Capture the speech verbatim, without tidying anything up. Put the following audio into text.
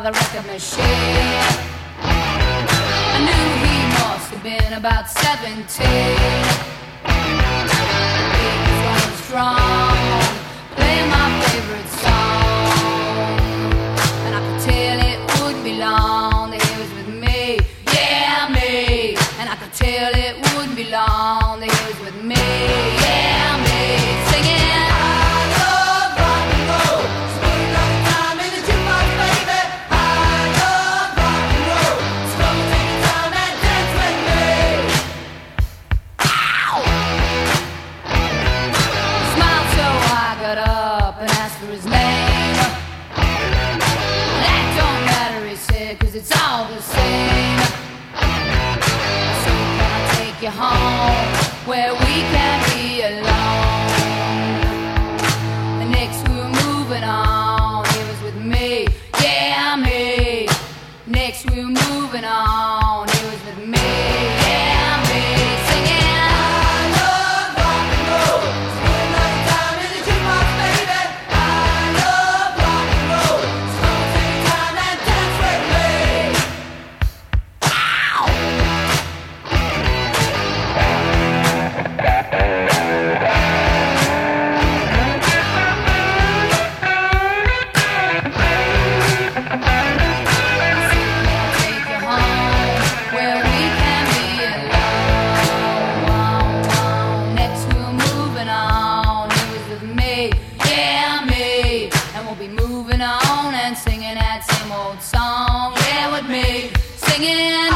the record machine. I knew he must have been about seventeen. He was going strong, playing my favorite song, and I could tell it wouldn't be long that he was with me, yeah me. And I could tell it wouldn't be long that he was with me, yeah me, singing. It's all the same. So can I take you home where we can be alone? The next we were moving on, he was with me, yeah me. Next we were moving on, he was with me, yeah me. Singing. Moving on and singing that same old song, yeah, with me, singing.